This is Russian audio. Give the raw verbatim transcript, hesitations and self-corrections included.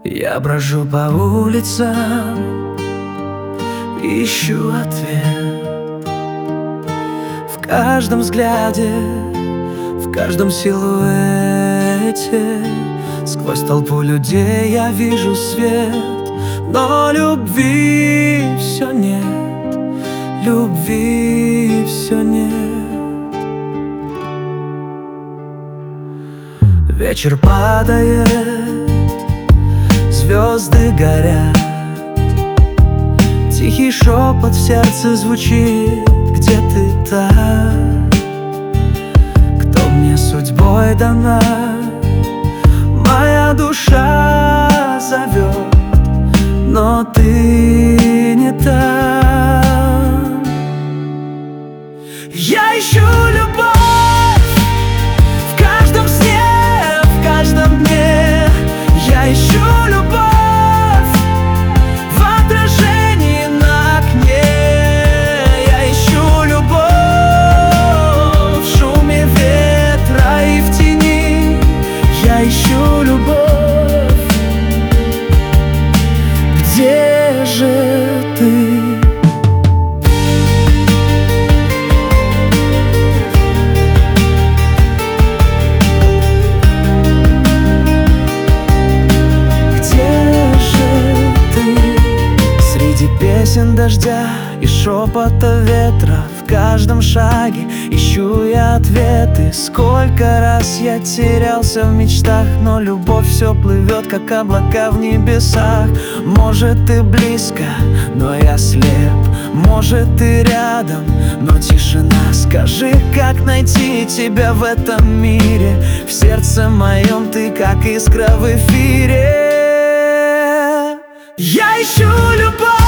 Я брожу по улицам, ищу ответ в каждом взгляде, в каждом силуэте. Сквозь толпу людей я вижу свет, но любви все нет, любви все нет. Вечер падает, звезды горят, тихий шепот в сердце звучит: где ты так, кто мне судьбой дана? Моя душа зовет, но ты не там. Я ищу любовь в каждом сне, в каждом дне. Я ищу любовь в отражении на окне. Я ищу любовь в шуме ветра и в тени. Я ищу любовь. Где же ты? Песен дождя и шепота ветра, в каждом шаге ищу я ответы. Сколько раз я терялся в мечтах, но любовь все плывет, как облака в небесах. Может, ты близко, но я слеп. Может, ты рядом, но тишина. Скажи, как найти тебя в этом мире? В сердце моем ты, как искра в эфире. Я ищу любовь